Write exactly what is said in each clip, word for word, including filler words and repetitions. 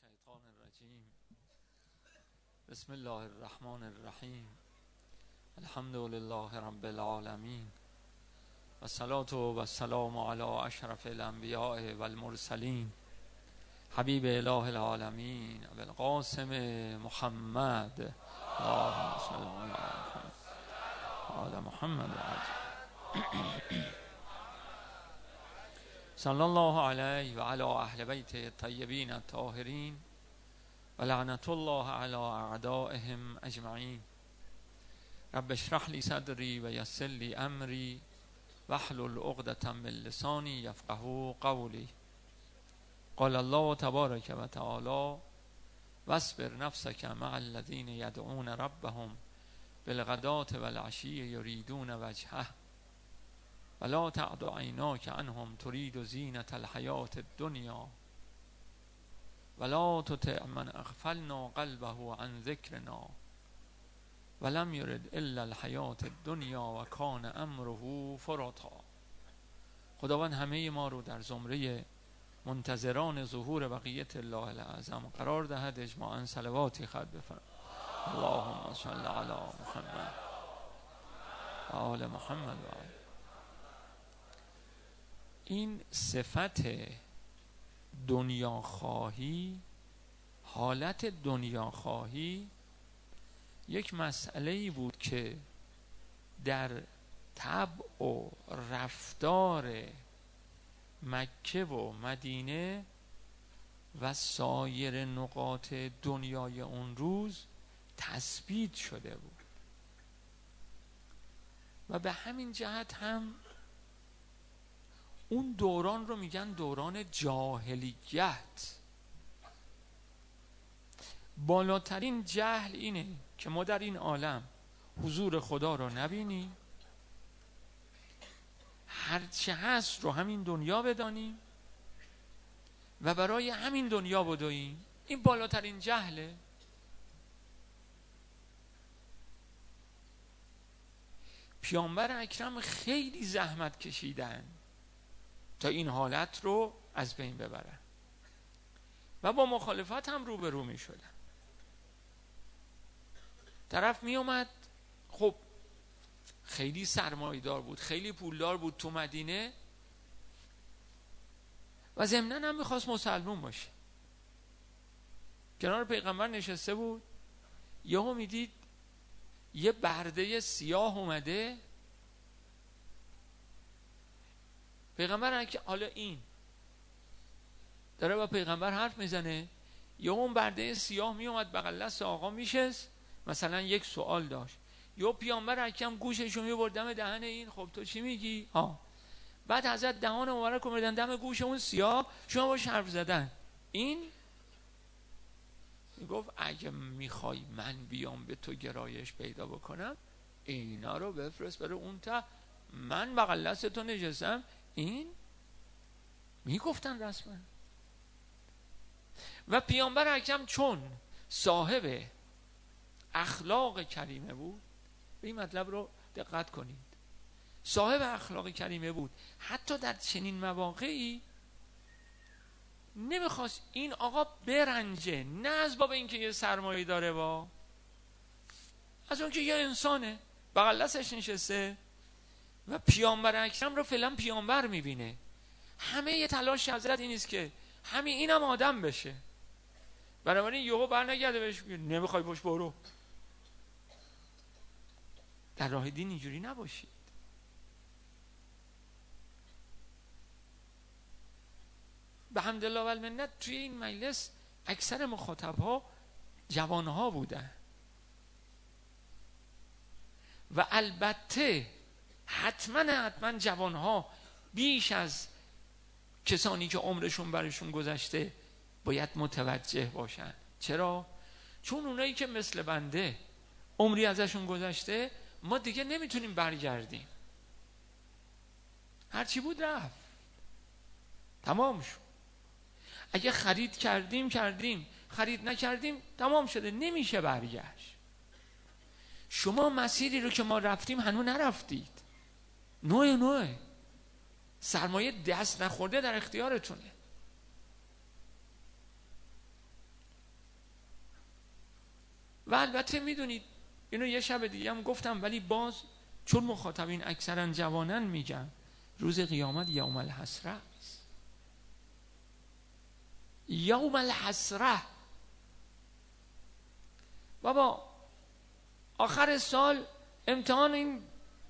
الشیطان الرجیم. بسم الله الرحمن الرحیم. الحمد لله رب العالمین و الصلاة و السلام علی اشرف الانبیاء و المرسلین حبیب اله العالمین ابی القاسم محمد اللهم صل علی محمد و علی صلی الله علیه و علی اهل بیت الطیبین الطاهرین و لعنت الله علی اعدائهم اجمعین. رب اشرح لی صدری و یسر لی امری واحلل عقدة من لسانی یفقهوا قولی. قال الله تبارک و تعالی واصبر نفسک مع الذین یدعون ربهم بالغداة والعشی یریدون وجهه ولا تعد عیناک عنهم ترید زینة الحیاة الدنیا ولا تطع من اغفلنا قلبه عن ذکرنا ولم یرد الا الحیاة الدنیا و کان امره فرطا. خداوند همه ما رو در زمره منتظران ظهور بقیت الله الاعظم قرار دهد. اجماعاً صلواتی خط بفرمایید. اللهم صل علی محمد و آل محمد و آل. این صفت دنیا خواهی، حالت دنیا خواهی، یک مسئله‌ای بود که در طبع و رفتار مکه و مدینه و سایر نقاط دنیای اون روز تثبیت شده بود و به همین جهت هم اون دوران رو میگن دوران جاهلیت. بالاترین جهل اینه که ما در این عالم حضور خدا رو نبینیم، هرچه هست رو همین دنیا بدانیم و برای همین دنیا بدویم. این بالاترین جهله. پیامبر اکرم خیلی زحمت کشیدن تا این حالت رو از بین ببرن و با مخالفت هم روبرو می شدن. طرف می اومد، خب خیلی سرمایه‌دار بود، خیلی پولدار بود تو مدینه و ضمناً هم میخواست مسلمون باشه. کنار پیغمبر نشسته بود، یهو میدید یه برده سیاه اومده. پیغمبر که حالا این داره با پیغمبر حرف میزنه، یا اون برده سیاه میومد بغل دست آقا میشست، مثلا یک سوال داشت، یا پیامبر حکم گوششو میبرد دم دهن این، خب تو چی میگی؟ ها. بعد حضرت دهان مبارک رو میدن دم گوش اون سیاه، شما باش حرف زدن. این میگفت اگه میخوای من بیام به تو گرایش پیدا بکنم، اینا رو بفرست برای اون تا، من بغل دست تو نشستم. این میگفتن رسما. و پیامبر اکرم چون صاحب اخلاق کریمه بود، به این مطلب رو دقت کنید، صاحب اخلاق کریمه بود، حتی در چنین مواقعی نمیخواست این آقا برنجه، نه از باب اینکه یه سرمایه داره، با از اون که یه انسانه بغل دستش نشسته و پیامبر اکرم رو فعلا پیامبر میبینه. همه یه تلاش حضرت این است که همین اینم آدم بشه. بنابراین یهو بر نگرده بهش نمیخوای پشت برو. در راه دین اینجوری نباشید. به حمدالله و المنت توی این مجلس اکثر مخاطبها جوانها بودن و البته حتما حتما جوانها بیش از کسانی که عمرشون برشون گذشته باید متوجه باشن. چرا؟ چون اونایی که مثل بنده عمری ازشون گذشته، ما دیگه نمیتونیم برگردیم. هرچی بود رفت، تمام شد. اگه خرید کردیم کردیم، خرید نکردیم تمام شده، نمیشه برگشت. شما مسیری رو که ما رفتیم هنوز نرفتید. نوع نوع سرمایه دست نخورده در اختیارتونه. و البته میدونید اینو یه شب دیگه هم گفتم، ولی باز چون مخاطبین اکثرا جوانن میگم روز قیامت یوم الحسره است. یوم الحسره. بابا آخر سال امتحان این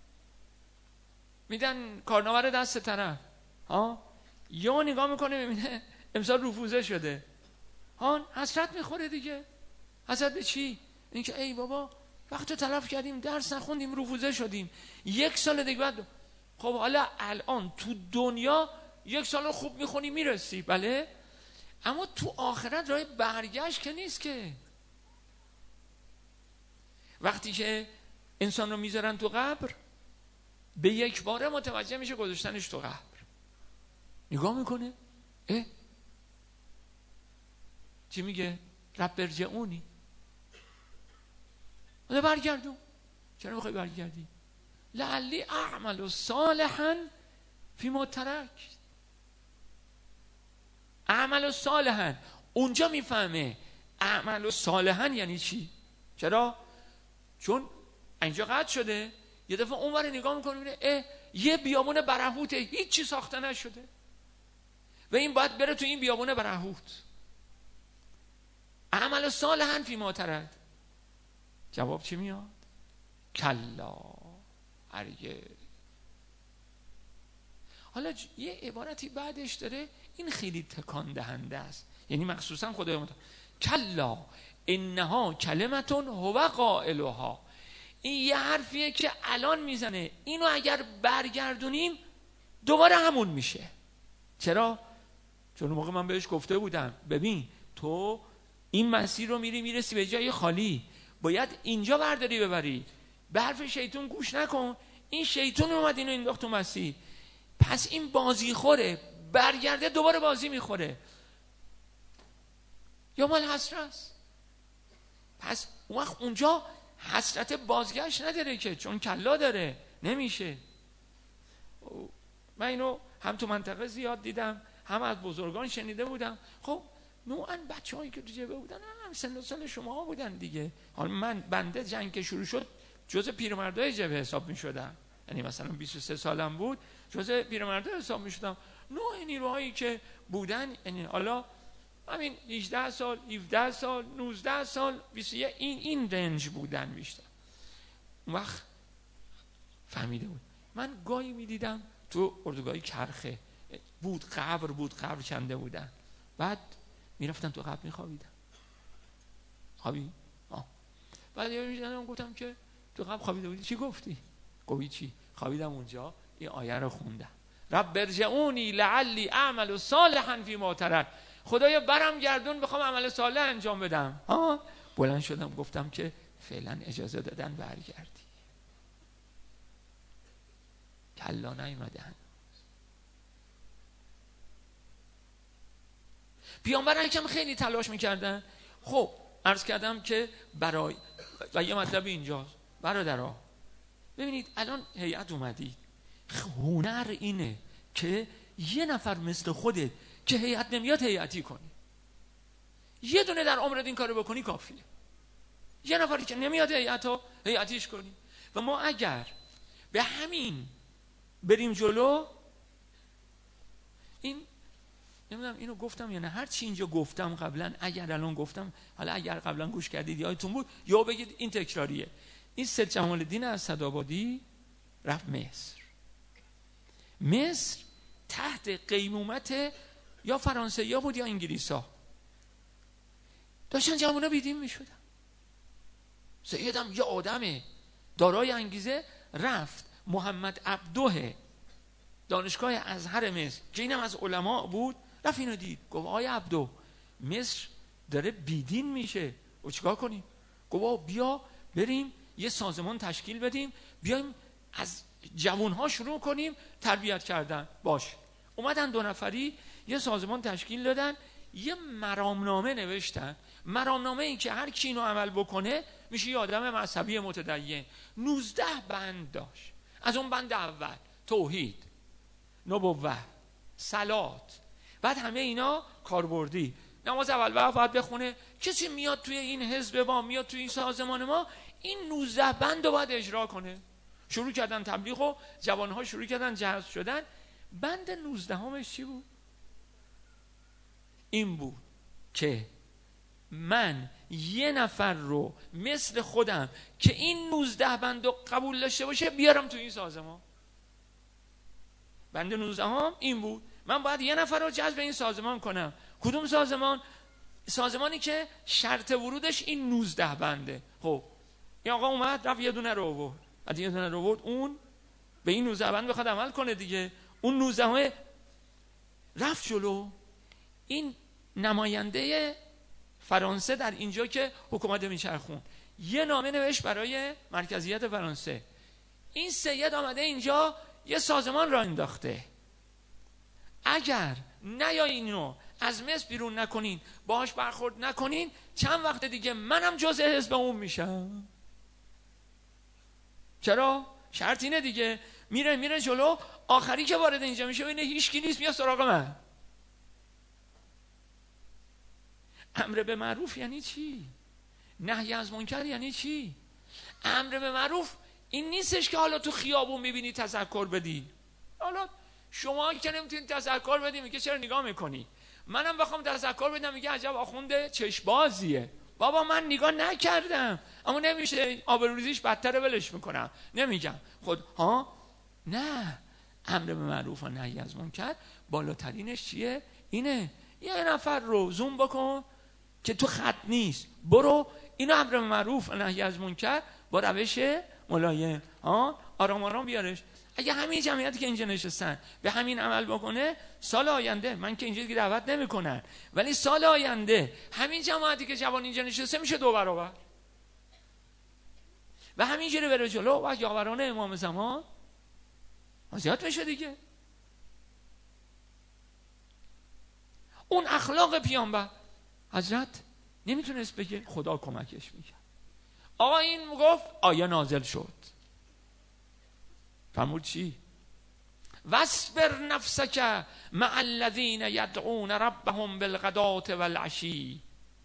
میدن کارنامه دست طرف، ها یا نگاه میکنه ببینه امسال رفوزه شده، ها حسرت میخوره دیگه. حسرت به چی؟ اینکه ای بابا وقت تلف کردیم، درس نخوندیم، رفوزه شدیم، یک سال دیگه بعد. خب حالا الان تو دنیا یک سال خوب میخونی میرسی، بله، اما تو آخرت راه برگشت که نیست که. وقتی که انسان رو میذارن تو قبر به یک باره متوجه میشه گذاشتنش تو قبر، نگاه میکنه اه چی میگه؟ رب ارجعونی، حالا برگردون. چرا میخوای برگردی؟ لعلی اعمل صالحا فیما ترکت. اعمل صالحا، اونجا میفهمه اعمل صالحا یعنی چی. چرا؟ چون اینجا قطع شده، یه دفعه اونور نگاه میکنه میبینه اه یه بیابون برهوته، هیچ چی ساخته نشده و این باید بره تو این بیابون برهوت. اعمل صالحا فیما ترک. جواب چی میاد؟ کلا، هرگز. حالا یه عبارتی بعدش داره، این خیلی تکان دهنده است، یعنی مخصوصا خدای متعال کلا انها کلمتون هو قائلها. این یه حرفیه که الان میزنه، اینو اگر برگردونیم دوباره همون میشه. چرا؟ چون اون موقع من بهش گفته بودم ببین تو این مسیر رو میری میرسی به جای خالی، باید اینجا برداری ببری، به حرف شیطون گوش نکن. این شیطون اومد اینو انداخت تو مسیر، پس این بازی خوره، برگرده دوباره بازی میخوره. یا مال حسرت. پس اون وقت اونجا حسرت بازگشت نداره که، چون کلا داره، نمیشه. من اینو هم تو منطقه زیاد دیدم، هم از بزرگان شنیده بودم. خب نوعا بچه هایی که تو جبه بودن هم سن و سال شما ها بودن دیگه. حالا من بنده جنگ که شروع شد جز پیرمردای جبه حساب می شدم، یعنی مثلا بیست و سه سالم بود جز پیرمردای حساب می شدم. نوع نیروهایی که بودن، یعنی حالا همین هجده سال، هفده سال، نوزده سال، بیست و یک، این این رنج بودن بیشتر. اون وقت فهمیده بود. من گاهی می دیدم تو اردوگاهی کرخه بود، قبر بود، قبر کنده بودن، بعد میرفتن تو قبر میخوابیدن. خوابی؟ آه. بعد یه میشنم گفتم که تو قبر خوابیده بودی چی گفتی؟ گفتی چی؟ خوابیدم اونجا این آیه رو خوندم، رب ارجعونی لعلی اعمل صالحا فیما ترک. خدایا برم گردون بخوام عمل صالح انجام بدم. ها بلند شدم گفتم که فعلا اجازه دادن برگردی. کلا نیومدن. پیامبر اکرم خیلی تلاش میکردن. خب عرض کردم که برای و یه مطلب اینجاست برادرها، ببینید الان هیئت اومدید، هنر اینه که یه نفر مثل خودت که هیئت نمیاد هیئتی کنی. یه دونه در عمرت این کارو بکنی کافیه. یه نفری که نمیاد هیئتا هیئتیش کنی. و ما اگر به همین بریم جلو، این نمیدونم اینو گفتم یا نه، هر چی اینجا گفتم قبلا، اگر الان گفتم، حالا اگر قبلا گوش کردید یادتون بود یا بگید این تکراریه. این سید جمال الدین اسدآبادی رفت مصر. مصر تحت قیمومت یا فرانسه یا بود یا انگلیس ها، داشتن جوونا بیدین می شدن. سیدم یه آدمه دارای انگیزه رفت محمد عبدوه دانشگاه ازهر مصر که اینم از علما بود، رفت اینو دید، گفت آقای عبدو مصر داره بیدین میشه و چیکار کنیم؟ گفت بیا بریم یه سازمان تشکیل بدیم، بیایم از جوانها شروع کنیم تربیت کردن. باش اومدن دو نفری یه سازمان تشکیل دادن، یه مرامنامه نوشتن. مرامنامه این که هر کی اینو عمل بکنه میشه یه آدم مذهبی متدین. نوزده بند داشت. از اون بند اول توحید، نبوت، صلات، بعد همه اینا کاربردی، نماز اول وقت باید بخونه. کسی میاد توی این حزب ما، میاد توی این سازمان ما، این نوزده بند رو باید اجرا کنه. شروع کردن تبلیغ و جوانها شروع کردن جذب شدن. بند نوزده همش چی بود؟ این بود که من یه نفر رو مثل خودم که این نوزده بند رو قبول داشته باشه بیارم تو این سازمان. بند نوزده هم این بود، من باید یه نفر رو جذب این سازمان کنم. کدوم سازمان؟ سازمانی که شرط ورودش این نوزده بنده. خب این آقا اومد رفت یه دونه رو آورد، بعد یه دونه رو آورد، اون به این نوزده بند بخواد عمل کنه دیگه. اون نوزده رفت جلو. این نماینده فرانسه در اینجا که حکومت میچرخون یه نامه نوشت برای مرکزیت فرانسه. این سید آمده اینجا یه سازمان را انداخته، اگر نیایین اینو از مصر بیرون نکنین، باهاش برخورد نکنین، چند وقت دیگه منم جزء حزب اون میشم. چرا؟ شرط اینه دیگه. میره میره جلو، آخری که وارد اینجا میشه اینه هیچکی نیست بیا سراغ من. امر به معروف یعنی چی؟ نهی از منکر یعنی چی؟ امر به معروف این نیستش که حالا تو خیابون میبینی تذکر بدی. حالا شما که نمیتونید تذکر بدی میگه چرا نگاه میکنی؟ منم بخوام تذکر بدم میگه عجب آخونده چشبازیه. بابا من نگاه نکردم، اما نمیشه آبروریزیش بدتره ولش میکنم. نمیگم خود ها نه. امر به معروف و نهی از منکر بالاترینش چیه؟ اینه یه نفر رو زوم بکن که تو خط نیست، برو اینو امر به معروف و نهی از منکر با روش ملایم ها آرام آرام بیارش. اگه همین جمعیتی که اینجا نشستن به همین عمل بکنه، سال آینده، من که اینجا دیگه دعوت نمیکنن، ولی سال آینده همین جماعتی که جوان اینجا نشسته میشه دو برابر و همینجوری بره جلو و یاوران امام زمان زیاد بشه دیگه. اون اخلاق پیامبر حضرت نمیتونست بگه خدا کمکش میکرد. آقا این گفت آیه نازل شد، فرمود چی؟ واصبر نفسک مع الذین یدعون ربهم بالغداة والعشی.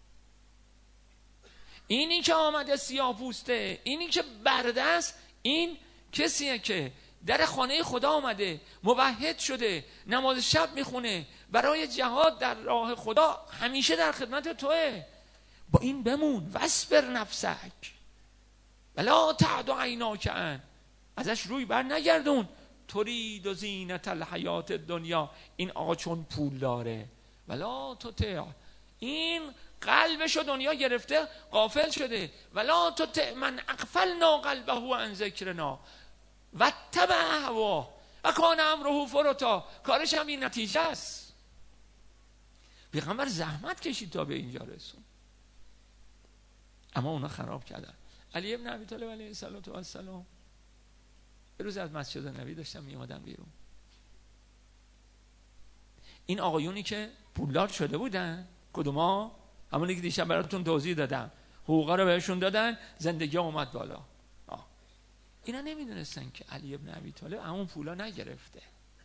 اینی که آمده سیاه پوسته، اینی که برده است، این کسیه که در خانه خدا آمده، موحد شده، نماز شب میخونه، برای جهاد در راه خدا همیشه در خدمت توه. با این بمون. واصبر نفسک ولا تعد عیناک عنه، ازش روی بر نگردون. ترید و زینت الحیات الدنیا، این آقا چون پول داره، ولا تطع، این قلبشو دنیا گرفته غافل شده، ولا تطع من اغفلنا قلبه عن ذکرنا واتبع هواه و کان امره فرطا. کارش هم این نتیجه است. پیغمبر زحمت کشید تا به اینجا رسون، اما اونا خراب کردن. علی ابن ابی طالب علیه السلام یه روز از مسجد نبی داشتم می اومدم بیرون، این آقایونی که پولدار شده بودن، کدوما؟ همونی که دیشب براتون توضیح دادم، حقوقا رو بهشون دادن، زندگی اومد بالا. آه. اینا نمیدونستن که علی ابن ابی طالب همون پولا نگرفته،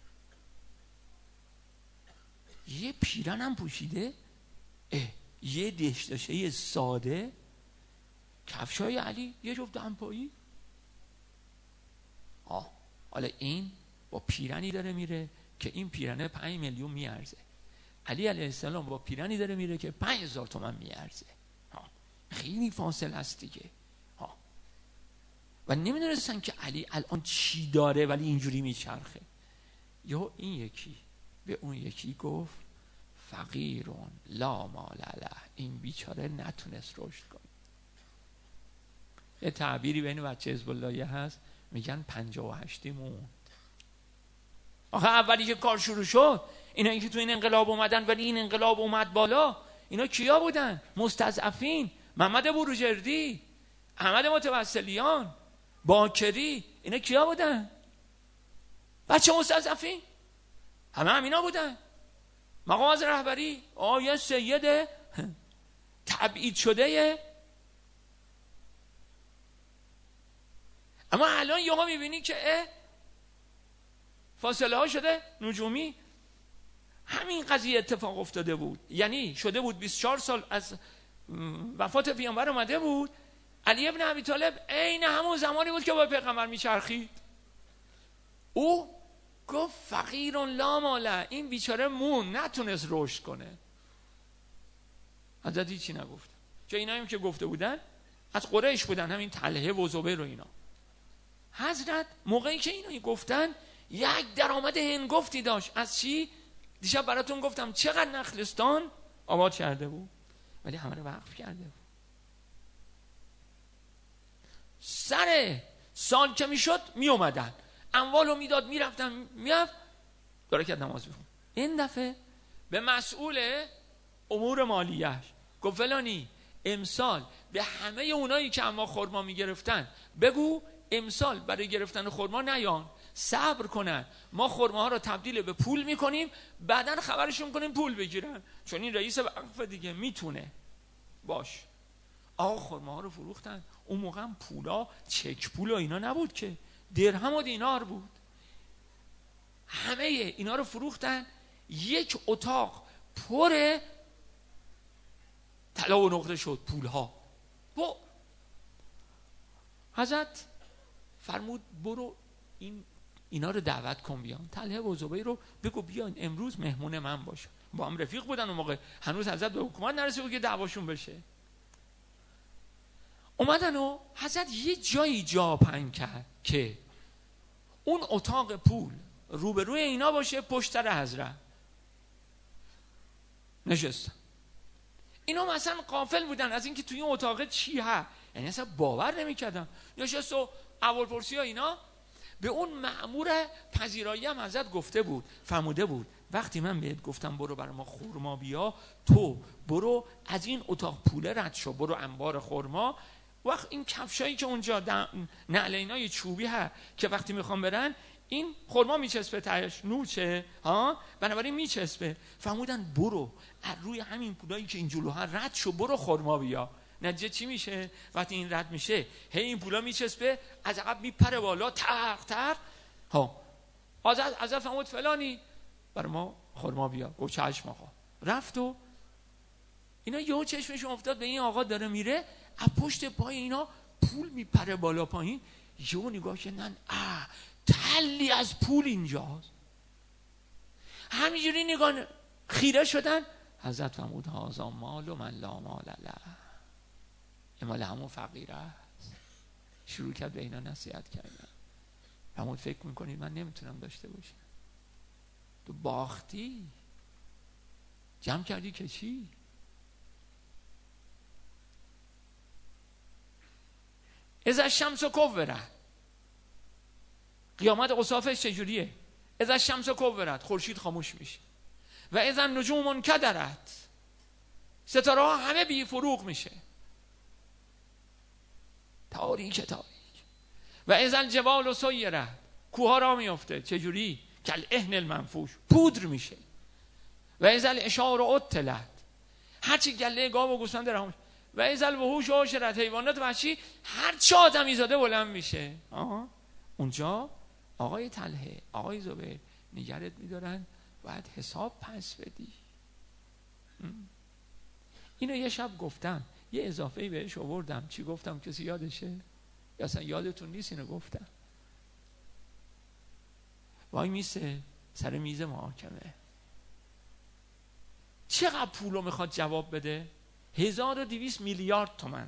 یه پیرن هم پوشیده، اه. یه دشداشه ساده، کفشای علی یه جفت دمپایی. آه حالا این با پیرنی داره میره که این پیرنه پنج میلیون میارزه، علی علیه السلام با پیرنی داره میره که پنج هزار تومن میارزه. خیلی فاصله هست دیگه. ها. و نمیدونستن که علی الان چی داره ولی اینجوری میچرخه. یا این یکی به اون یکی گفت فقیرون لا مال له، این بیچاره نتونست رشد کنه. یه تعبیری بین بچه حزب اللهی هست میگن پنجاه و هشتی موند. آخه اولی که کار شروع شد، اینا که تو این انقلاب اومدن ولی این انقلاب اومد بالا، اینا کیا بودن؟ مستضعفین، محمد بروجردی، احمد متوسلیان، باکری، اینا کیا بودن؟ بچه مستضعفین، همه همینا بودن. مقام از رهبری آیه سید تبعید شده. اما الان یهو میبینی که فاصله ها شده نجومی. همین قضیه اتفاق افتاده بود. یعنی شده بود بیست و چهار سال از وفات پیامبر اومده بود، علی ابن ابی طالب عین همون زمانی بود که با پیغمبر میچرخید. او گفت فقیر لا مال، این بیچاره مون نتونست رشد کنه. حضرت هیچی نگفت. چون اینا هم که گفته بودن از قریش بودن، همین طلحه و زبیر و اینا. حضرت موقعی که اینا گفتن یک درآمد هنگفتی داشت. از چی؟ دیشب براتون گفتم چقدر نخلستان آباد کرده بود، ولی همه رو وقف کرده بود. سر سال که میشد می اومدن، اموالو میداد، میرفتن، میرفت داره که نماز بخون. این دفعه به مسئول امور مالیش گفت فلانی امسال به همه اونایی که اما خرما میگرفتن بگو امسال برای گرفتن خرما نیان، صبر کنن، ما خرماها رو تبدیل به پول میکنیم، بعدن خبرشون کنیم پول بگیرن، چون این رئیس وقف دیگه میتونه. باش. آقا خرماها رو فروختن. اون موقع هم پولا چک پول و اینا نبود که، درهم و دینار بود. همه اینا رو فروختن. یک اتاق پر طلا و نقره شد، پولها. با حضرت فرمود برو این اینا رو دعوت کن بیان، طلحه و زبیر رو بگو بیان امروز مهمون من باشن. با هم رفیق بودن اون موقع، هنوز حضرت به حکومت نرسیده بود که دعواشون بشه. اومدن و حضرت یه جایی جا پهن کرد که اون اتاق پول روبروی اینا باشه، پشت سر حضرت نشستن. اینا مثلا غافل بودن از اینکه توی اون اتاق چی هست، یعنی اصلا باور نمی‌کردن. نشست و اولپرسی ها اینا. به اون مأمور پذیرایی هم حضرت گفته بود، فرموده بود وقتی من بهت گفتم برو برای ما خرما بیا، تو برو از این اتاق پوله رد شو، برو انبار خرما. وقت این کفشایی که اونجا نعلینای چوبی هست که وقتی میخوام برن این خرما میچسبه تهش، نوچه ها، بنابراین میچسبه. فرمودن برو از روی همین پولایی که این جلوها رد شو، برو خرما بیا. نتیجه چی میشه؟ وقتی این رد میشه هی این پولا میچسبه، از عقب میپره بالا، تق تق. ها حضرت حضرت فرمود فلانی برای ما خرما بیا. گفت چشم آقا. رفت و اینا یهو چشمشون افتاد به این آقا داره میره، از پشت پای اینا پول میپره بالا پایین. یهو نگاه کردن اه تلی از پول اینجاست. همینجوری نگاه خیره شدن. حضرت فرمود هذا مال و من لا مال له، این مال همون فقیر است. شروع کرد به اینا نصیحت کردن. فرمود فکر میکنید من نمیتونم داشته باشم؟ تو باختی، جمع کردی که چی؟ اذا الشمس کورت، قیامت اوصافش چجوریه؟ اذا الشمس کورت، خورشید خاموش میشه. و اذا النجوم انکدرت، ستاره ها همه بی فروغ میشه، تاریک تاریک. و اذا الجبال سیرت، کوها را میفته چجوری؟ کل اهن المنفوش، پودر میشه. و اذا العشار عطلت، هرچی گله گاو و گوسفند رها. و اذا الوحوش حشرت، حیوانات وحشی هر چه آدمی زاده بلند میشه. آها. اونجا آقای طلحه، آقای زبیر نگرت میدارن، باید حساب پس بدی. اینو یه شب گفتم، یه اضافه‌ای بهش آوردم. چی گفتم کسی یادشه؟ یا اصلا یادتون نیست اینو گفتم؟ وای میسه سر میز محاکمه، چقدر پولو میخواد جواب بده؟ هزار و دویست میلیارد تومن.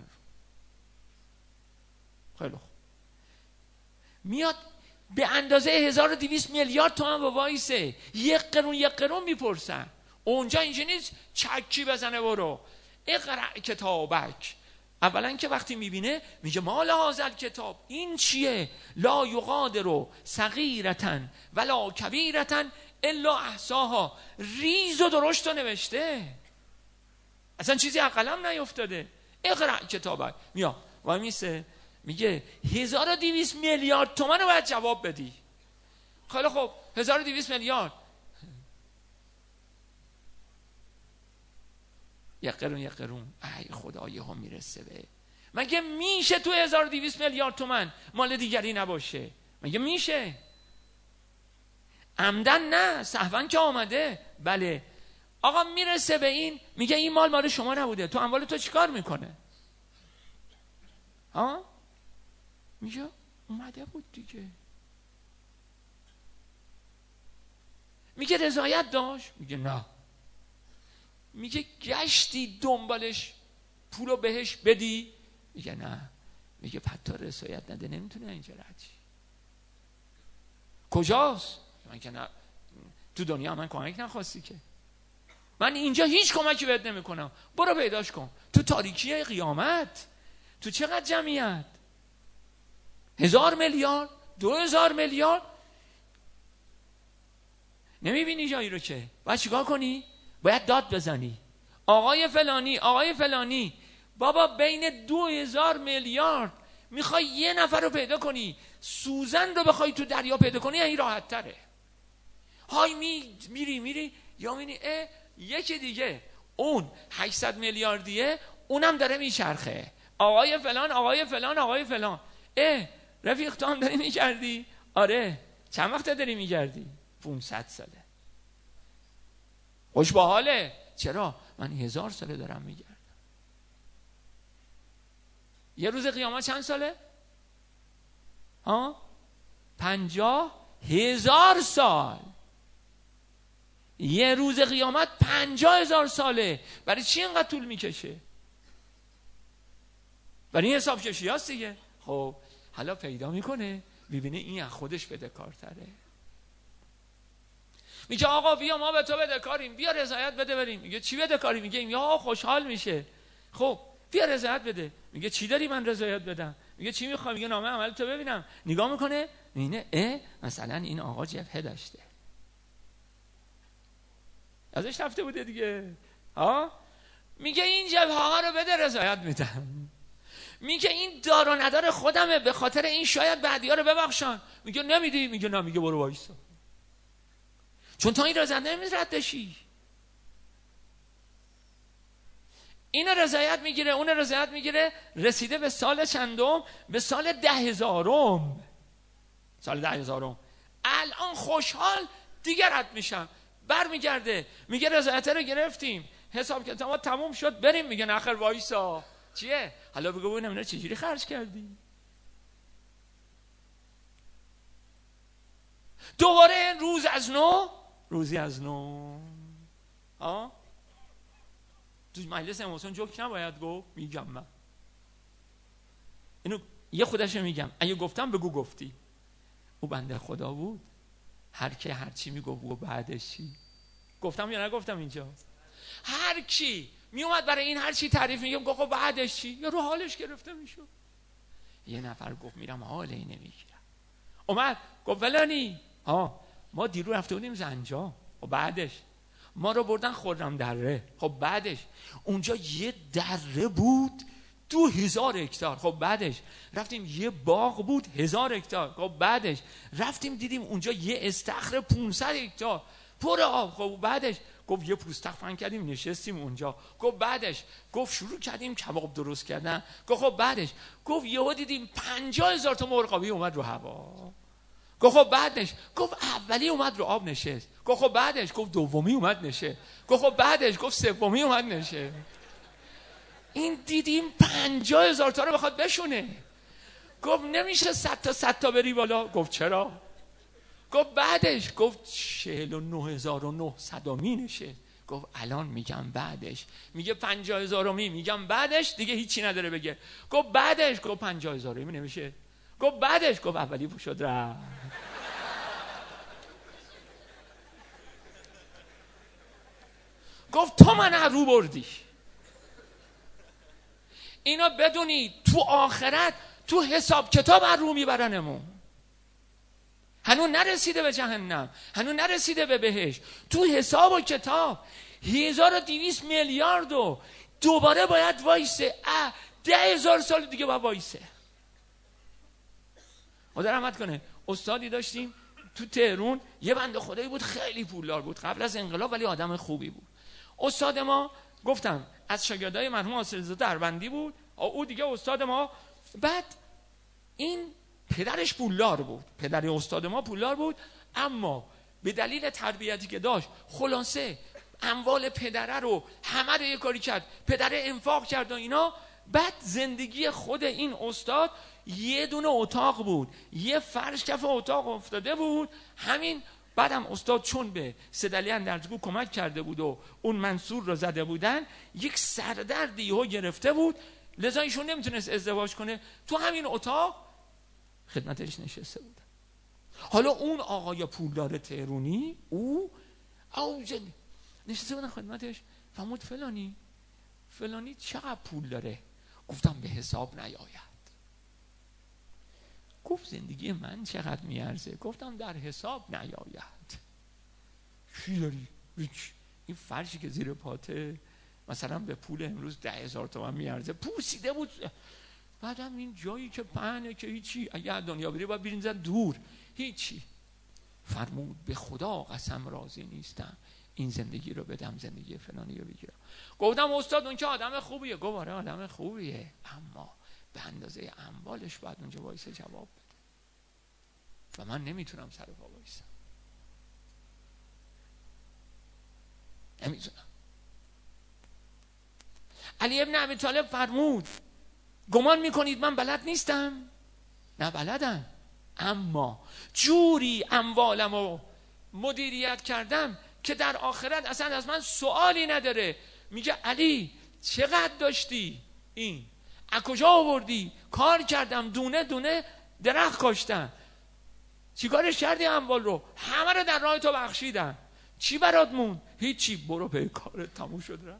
خیلی خوب، میاد به اندازه هزار و دویست میلیارد تومن با وایسه، یک قرون یک قرون میپرسن. اونجا اینجا نیست چکی بزنه برو اقرأ کتابک. اولا که وقتی میبینه میگه مال هذا کتاب، این چیه؟ لا یغادر صغیرة ولا کبیرة الا احصاها. ریز و درشت نوشته، اصلا چیزی از قلم نیفتاده. اقرأ کتابک. میاد و میسه میگه هزار و دویست میلیارد تومن رو باید جواب بدی. خیلی خب، هزار و دویست میلیارد، یک قرون یک قرون، ای خدایی ها میرسه به مگه میشه تو هزار و دویست میلیارد تومن مال دیگری نباشه؟ مگه میشه؟ عمدن نه، سهوا که آمده. بله آقا میرسه به این، میگه این مال مال شما نبوده، تو اموال تو چیکار میکنه؟ ها؟ میگه اومده بود دیگه. میگه رضایت داشت؟ میگه نه. میگه گشتی دنبالش پولو بهش بدی؟ میگه نه. میگه پس تا رضایت نده نمیتونه اینجا رد شی. کجاست؟ من که نه تو دنیا من کمک نخواستی که، من اینجا هیچ کمکی بهت نمیکنم، برو پیداش کن. تو تاریکی قیامت، تو چقدر جمعیت؟ هزار میلیارد، دو هزار میلیارد، نمیبینی جایی رو که باید چیکار کنی؟ باید داد بزنی آقای فلانی، آقای فلانی، بابا بین دو هزار میلیارد میخوای یه نفر رو پیدا کنی، سوزن رو بخوای تو دریا پیدا کنی، این راحت تره. های می میری میری یا میبینی اه یکی دیگه اون هشتصد میلیاردیه، اونم داره میچرخه، آقای فلان آقای فلان آقای فلان. اه رفیق تو هم داری میگردی؟ آره. چند وقت داری میگردی؟ پانصد ساله. خوش با حاله. چرا؟ من هزار ساله دارم میگردم. یه روز قیامت چند ساله؟ ها؟ پنجاه هزار سال. یه روز قیامت پنجاه هزار ساله. برای چی اینقدر طول میکشه؟ برای این حساب کشی هست دیگه. خب حالا پیدا میکنه، ببینه این از خودش بدهکارتره. میگه آقا بیا ما به تو بدهکاریم، بیا رضایت بده بریم. میگه چی بدهکاری؟ میگه یا خوشحال میشه. خب بیا رضایت بده. میگه چی داری من رضایت بدم؟ میگه چی میخوای؟ میگه نامه عمل تو ببینم. نگاه میکنه میبینه اه مثلا این آقا جبهه داشته، ازش رفته بوده دیگه. ها؟ میگه این جبهه ها رو بده رضایت میدم. میگه این دار و ندار خودمه، به خاطر این شاید بعدی ها رو ببخشن. میگه نمیدی؟ میگه نه. میگه برو وایسا، چون تا این رضایت نمیز رد بشی. این رضایت میگیره، اون رضایت میگیره، رسیده به سال چندم؟ به سال ده هزارم. سال ده هزارم الان خوشحال دیگه رد میشم. بر میگرده میگه رضایت رو گرفتیم، حساب کتاب تموم شد، بریم. میگه نخیر وایسا. چیه؟ حالا بگو ببینم اینا چجوری خرج کردی؟ دوباره روز از نو، روزی از نو. ها؟ تو مجلس اموسون جوک نباید گفت، میگم من اینو یه خودش میگم، اگه گفتم بگو گفتی. او بنده خدا بود، هر کی هر چی میگفت و بعدش چی؟ گفتم یا نگفتم اینجا؟ هر کی میومد برای این هر چی تعریف میگم، گفت خب بعدش چی؟ یا رو حالش گرفته میشد. یه نفر گفت میرم حال اینه میگیرم. اومد گفت فلانی، ها ما دیرو رفته بودیم زنجان، خب بعدش ما رو بردن خرم دره، خب بعدش اونجا یه دره بود دو هزار هکتار، خب بعدش رفتیم یه باغ بود هزار هکتار، خب بعدش رفتیم دیدیم اونجا یه استخر پانصد هکتار پر آب، خب بعدش گفت یه پوستک فن کردیم نشستیم اونجا، گفت بعدش گفت شروع کردیم کباب درست کردن، گفت خب بعدش گفت یهو دیدیم پنجاه هزار تا مرغابی اومد رو هوا، گفت خب بعدش گفت اولی اومد رو آب نشست، گفت خب بعدش گفت دومی اومد نشه، گفت خب بعدش گفت سومی اومد نشه. این دیدیم پنجاه هزار تا رو بخواد بشونه. گفت نمیشه صد تا صد تا بری بالا. گفت چرا؟ گفت بعدش گفت چهل و نه هزار و نهصد می نشه. گفت الان میگم بعدش، میگه پنجاه هزار می میگم بعدش، دیگه هیچی نداره بگه. گفت بعدش گفت پنجاه هزار می نمیشه. گفت بعدش گفت اولی شد رفت. گفت تو من رو بردی. اینا بدونی تو آخرت تو حساب کتاب رو میبرنمون. هنوز نرسیده به جهنم، هنوز نرسیده به بهشت، تو حساب و کتاب هزار و دویست میلیارد و دوباره باید وایسه. اه ده هزار سال دیگه باید وایسه. خدا رحمت کنه، استادی داشتیم تو تهران، یه بنده خدایی بود خیلی پولدار بود قبل از انقلاب، ولی آدم خوبی بود. استاد ما گفتم از شاگردای مرحوم آصف‌زاده دربندی بود، او دیگه استاد ما. بعد این پدرش پولدار بود، پدر استاد ما پولدار بود، اما به دلیل تربیتی که داشت خلاصه اموال پدره رو همه رو یه کاری کرد، پدره انفاق کرد و اینا. بعد زندگی خود این استاد یه دونه اتاق بود، یه فرش کف اتاق افتاده بود همین. بعدم استاد چون به سیدعلی اندرزگو کمک کرده بود و اون منصور رو زده بودن، یک سردردی ها گرفته بود، لذا ایشون نمیتونست ازدواج کنه، تو همین اتاق خدمتش نشسته بود. حالا اون آقای پولدار تهرونی او او نشسته بودن خدمتش، فرمود فلانی فلانی چقدر پول داره؟ گفتم به حساب نیاید. گفت زندگی من چقدر میارزه؟ گفتم در حساب نیاید. چی داری؟ هیچ. این فرشی که زیر پاته مثلا به پول امروز ده هزار تومن میارزه، پوسیده بود. بعدم این جایی که پهنه که هیچی، اگه دنیا بری باید برین زن دور، هیچی. فرمود به خدا قسم راضی نیستم این زندگی رو بدم زندگی فلانی رو بگیرم. گفتم استاد اون که آدم خوبیه. گفت آره آدم خوبیه، اما به اندازه اموالش باید اونجا وایسه جواب بده و من نمیتونم سر پا وایسم، نمیتونم. علی ابن ابی طالب فرمود گمان میکنید من بلد نیستم؟ نه بلدم، اما جوری اموالم رو مدیریت کردم که در آخرت اصلا از من سوالی نداره. میگه علی چقدر داشتی؟ این از کجا آوردی؟ کار کردم، دونه دونه درخت کاشتم. چیکارش کردی اموال رو؟ همه رو در راه تو بخشیدم. چی برات موند؟ هیچی، برو به کارت، تموم شد رفت.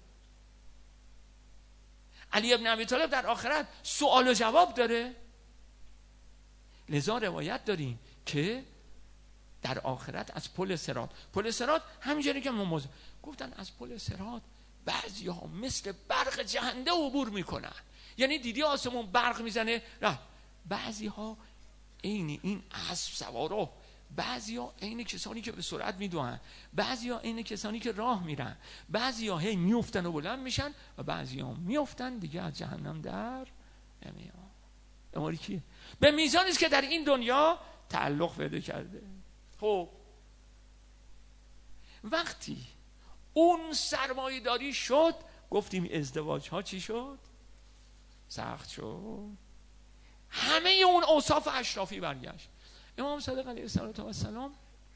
علی ابن ابی طالب در آخرت سوال و جواب داره. لذا روایت داریم که در آخرت از پل صراط، پل صراط همینجوری که ما گفتن از پل صراط بعضی ها مثل برق جهنده عبور میکنن، یعنی دیدی آسمون برق میزنه نه. بعضی ها عین این اسب سوارا، بعضی ها عین کسانی که به سرعت میدوئن، بعضی ها عین کسانی که راه میرن، بعضی ها هی میافتن و بلند میشن و بعضی ها میافتن دیگه از جهنم در نمیان. اماری کیه؟ به میزانی است که در این دنیا تعلق پیدا کرده. خب وقتی اون سرمایه داری شد، گفتیم ازدواج ها چی شد؟ سخت شد. همه اون اوصاف اشرافی برگشت. امام صادق علیه السلام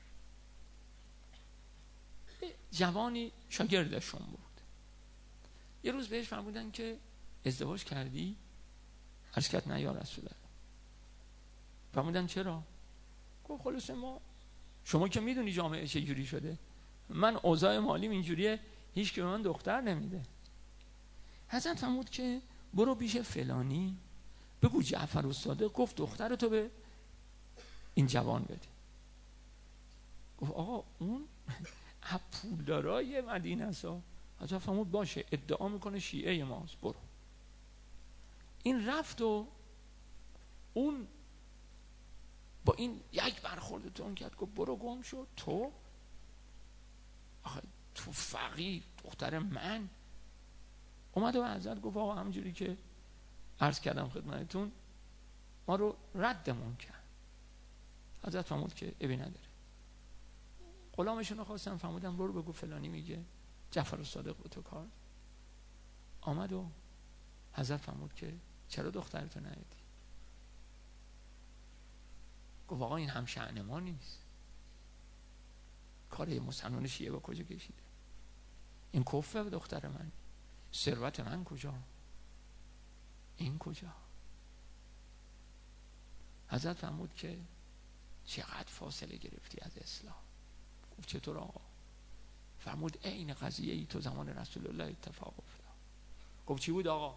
جوانی شاگردشون بود. یه روز بهش فرمودن که ازدواج کردی؟ عرض کرد نه یا رسول الله. فرمودن چرا؟ گفت خلاص ما، شما که میدونی جامعه چه جوری شده، من اوضاع مالیم اینجوریه، هیچ که به من دختر نمیده. حضرت فرمود که برو پیش فلانی بگو جعفر الصادق گفت دختر تو به این جوان بده. گفت آقا اون پولدارای مدینه است. حضرت فرمود باشه، ادعا میکنه شیعه ماست، برو. این رفت و اون با این یک برخورد تون کرد، گفت برو گم شد. تو آخه تو فقیر دختر من. اومد و حضرت گفت آقا همونجوری که عرض کردم خدمتتون ما رو ردمون کرد. حضرت فرمود که ابی نداره. غلامشون رو خواستم، فرمودم برو بگو فلانی میگه جعفر الصادق به تو کار. آمد و حضرت فرمود که چرا دخترتو ندیدی؟ گفت آقا این هم شأن ما نیست. کار مسلمان شیعه با کجا کشیده؟ این کفه به دختر من، ثروت من کجا؟ این کجا؟ حضرت فرمود که چقدر فاصله گرفتی از اسلام. گفت چطور آقا؟ فرمود عین قضیه ای تو زمان رسول الله اتفاق افتاد. گفت چی بود آقا؟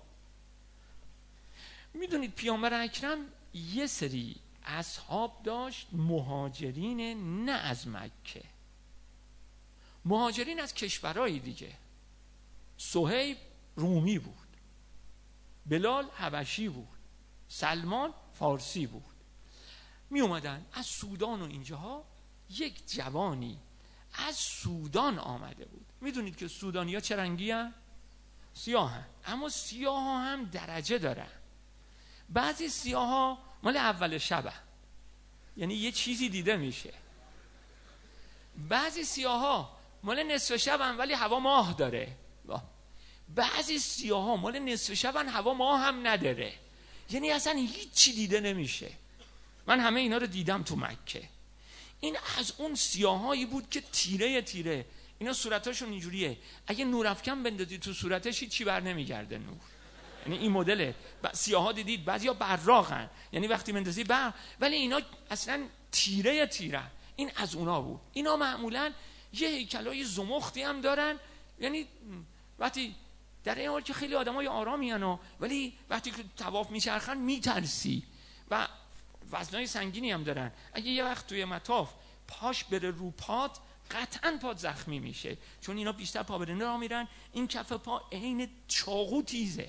میدونید پیامبر اکرم یه سری اصحاب داشت مهاجرین، نه از مکه، مهاجرین از کشورهای دیگه. صهیب رومی بود، بلال حبشی بود، سلمان فارسی بود. می اومدن از سودان و اینجاها. یک جوانی از سودان آمده بود. میدونید که سودانی ها چه رنگی هم؟ سیاه هم. اما سیاه ها هم درجه دارن. بعضی سیاه ها مال اول شبه، یعنی یه چیزی دیده میشه. بعضی سیاها مال نصف شبن ولی هوا ماه داره، بعضی سیاها مال نصف شبن هوا ماه هم نداره، یعنی اصلا هیچی دیده نمیشه. من همه اینا رو دیدم تو مکه. این از اون سیاهایی بود که تیره تیره، اینا صورتاشون اینجوریه، اگه نورافکن بندازی تو صورتش هیچی بر نمیگرده نور. یعنی این مدل سیاها دیدید بعضیا براقن، یعنی وقتی بندازی برق، ولی اینا اصلا تیره تیره. این از اونا بود. اینا معمولا یه هیکلای زمختی هم دارن، یعنی وقتی در این حال که خیلی آدمای آرامی هستن ولی وقتی که طواف میچرخن میترسی و وزنای سنگینی هم دارن. اگه یه وقت توی مطاف پاش بره رو پات، قطعا پات زخمی میشه، چون اینا بیشتر پا برهنه راه میرن. این کف پا عین چاقو تیزه.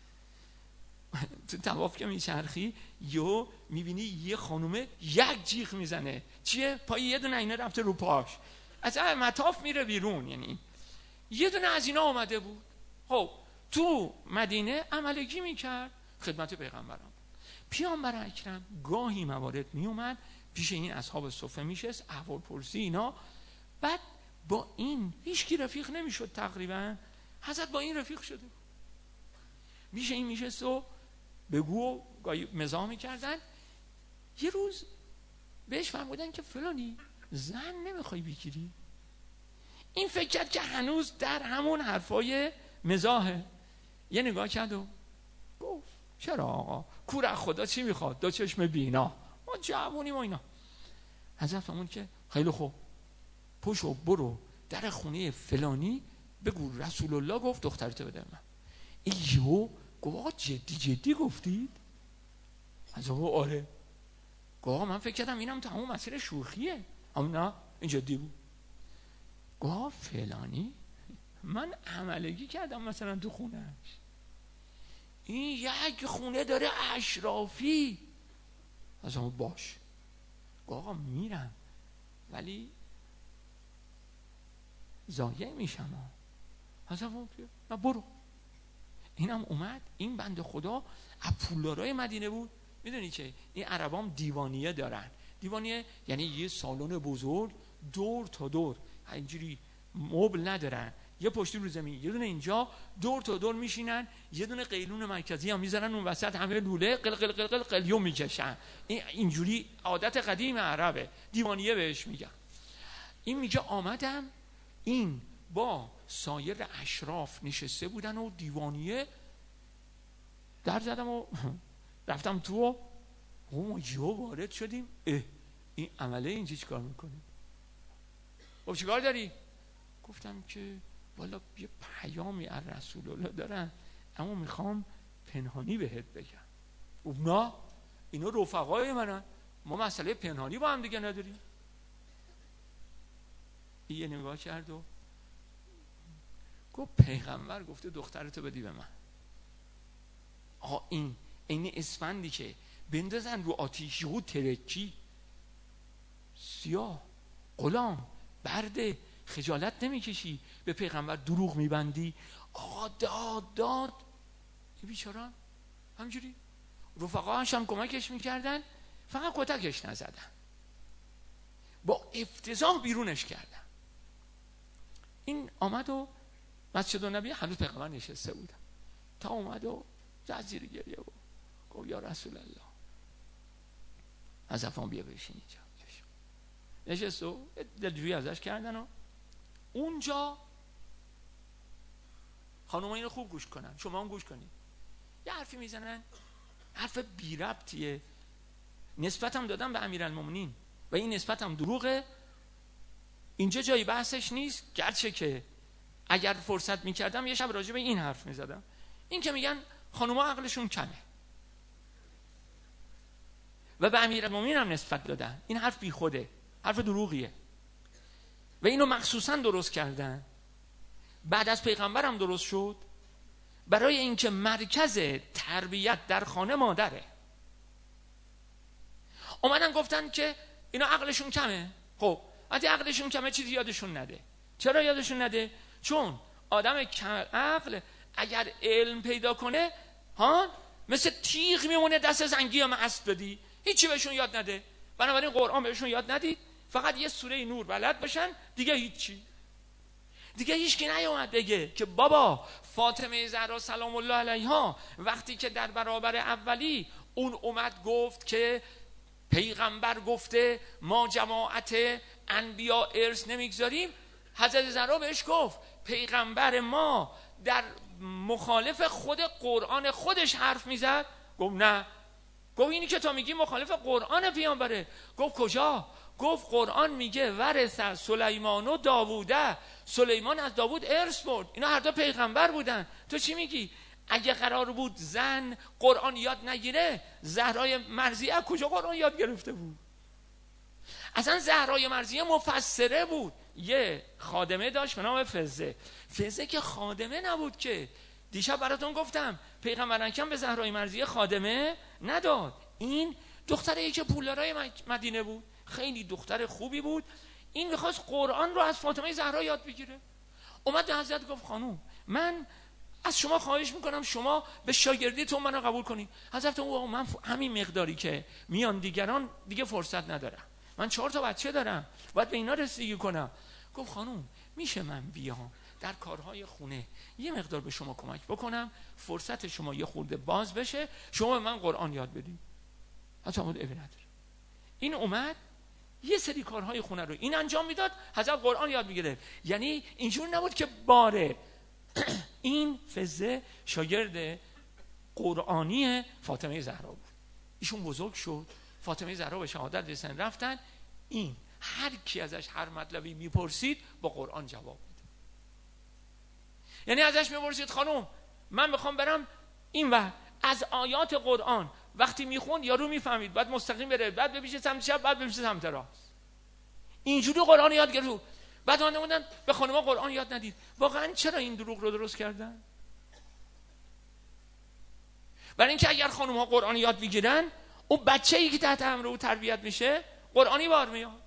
تو طواف که میچرخی یو میبینی یه خانومه یک جیغ میزنه، چیه؟ پای یه دونه اینه رفته رو پاش، اصلا مطاف میره بیرون. یعنی یه دونه از اینا اومده بود. خب تو مدینه عملگی میکرد، خدمت پیغمبرم. پیامبر اکرم گاهی موارد میومد پیش این اصحاب صفه میشست، احوال پرسی اینا، بعد با این هیچکی رفیق نمیشد تقریبا. حضرت با این رفیق شده بود، میشه این میشست و بگو و گاهی مزاح میکردن. یه روز بهش فرمودن که فلانی زن نمیخوای بگیری؟ این فکر کرد که هنوز در همون حرفای مزاحه. یه نگاه کرد و گفت چرا آقا، کور خدا چی میخواد؟ دو چشم بینا، ما جوونیم و اینا. حضرت فرمون که خیلی خوب، پشو برو در خونه فلانی بگو رسول الله گفت دخترتو بده من. ایو گفت آقا جدی جدی گفتید؟ حضرت گفت آره. گفت آقا من فکر کردم اینم تمام مسیر شوخیه. اما نه، این جدی بود. گفت فلانی من عملگی کردم مثلا تو خونهش، این یک خونه داره اشرافی. از همون باش. آقا میرم ولی ضایع میشم. از همون نه برو. اینم اومد. این بنده خدا پولدارای مدینه بود. میدونی که این عربام دیوانیه دارن. دیوانیه یعنی یه سالن بزرگ دور تا دور، اینجوری مبل ندارن، یه پشتی رو زمین، یه دونه اینجا، دور تا دور میشینن، یه دونه قیلون مرکزی هم میذارن اون وسط، همه لوله قل قل قل قل قلیون میکشن. این اینجوری عادت قدیم عربه، دیوانیه بهش میگن. این میگه آمدم، این با سایر اشراف نشسته بودن و دیوانیه در زدم و رفتم تو و ما یه وارد شدیم. اه این عمله اینجا چیکار میکنیم؟ خب چیکار داری؟ گفتم که والا یه پیامی از رسول الله دارن اما میخوام پنهانی بهت بگم. گفت نه اینا رفقای منن، ما مسئله پنهانی با هم دیگه نداریم. یه نگاه کرد و گفت پیغمبر گفته دخترتو بدی به من. آقا این این اسفندی که بندازن رو آتیش و ترکی، سیاه، غلام، برده، خجالت نمیکشی به پیغمبر دروغ میبندی؟ آقا داد داد. این بیچاره همجوری رفقاهاش هم کمکش میکردن، فقط کتکش نزدن، با افتضاح بیرونش کردن. این آمد و مسجد النبی هنوز پیغمبر نشسته بودن، تا اومد و زد زیر گریه و گفت یا رسول الله از افان بیا بشین اینجا. نشست و دلجویی ازش کردن و اونجا خانم اینو خوب گوش کنن، شما هم گوش کنید. یه حرفی میزنن، حرف بی ربطیه، نسبت هم دادن به امیرالمومنین و این نسبت هم دروغه. اینجا جایی بحثش نیست، گرچه که اگر فرصت میکردم یه شب راجع به این حرف میزدم. این که میگن خانوما عقلشون کمه و به امیرالمومنین هم نسبت دادن، این حرف بی خوده، حرف دروغیه و اینو مخصوصا درست کردن. بعد از پیغمبر هم درست شد برای اینکه مرکز تربیت در خانه مادره. اومدن گفتن که اینا عقلشون کمه. خب وقتی عقلشون کمه چیزی یادشون نده. چرا یادشون نده؟ چون آدم کم عقل اگر علم پیدا کنه ها مثل تیغ میمونه دست زنگی هم اسب بدی، هیچی بهشون یاد نده. بنابراین قرآن بهشون یاد ندید فقط یه سوره نور بلد باشن دیگه هیچی. دیگه هیچکی نیومد بگه که بابا فاطمه زهرا سلام الله علیها وقتی که در برابر اولی اون اومد گفت که پیغمبر گفته ما جماعت انبیا ارث نمیگذاریم، حضرت زهرا بهش گفت پیغمبر ما در مخالف خود قرآن خودش حرف میزد؟ گفت نه. گفت اینی که تو میگی مخالف قرآن پیامبره. گفت کجا؟ گفت قرآن میگه ورث سلیمان و داووده، سلیمان از داوود ارث برد، اینا هر دو پیغمبر بودن. تو چی میگی؟ اگه قرار بود زن قرآن یاد نگیره، زهرای مرضیه از کجا قرآن یاد گرفته بود؟ اصلا زهرای مرضیه مفسره بود، یه خادمه داشت به نام فزه. فزه که خادمه نبود که، دیشب براتون گفتم پیغمبر اکرم به زهرای مرضیه خادمه نداد. این دختره که پولدارای مدینه بود، خیلی دختر خوبی بود. این میخواست قرآن رو از فاطمه زهرا یاد بگیره. اومد به حضرت گفت خانوم من از شما خواهش میکنم شما به شاگردیتون منو قبول کنید. حضرت او من همین مقداری که میان دیگران دیگه فرصت ندارم، من چهار تا بچه دارم باید به اینا رسیدگی کنم. گفت خانوم میشه من بیام در کارهای خونه یه مقدار به شما کمک بکنم، فرصت شما یه خورده باز بشه، شما به من قرآن یاد بدید. حتی عمود ابن نداره. این اومد یه سری کارهای خونه رو این انجام میداد، حضرت قرآن یاد میگرفت. یعنی اینجور نبود که باره این فزه شاگرد قرآنی فاطمه زهرا بود. ایشون بزرگ شد، فاطمه زهرا به شهادت رسن رفتن، این هر کی ازش هر مطلبی میپرسید با قرآن جواب میده. یعنی ازش میپرسید خانم من میخوام برم این و از آیات قرآن وقتی میخوند یارو میفهمید بعد مستقیم بره، بعد بپیشه سمت چپ، بعد بپیشه سمت راست. اینجوری قرآن یاد گرفت. بعد آنها بودن به خانم‌ها قرآن یاد ندید. واقعا چرا این دروغ رو درست کردن؟ برای اینکه اگر خانم‌ها قرآن یاد بگیرن، اون بچه‌ای که تحت امر او تربیت میشه قرآنی بار میاد.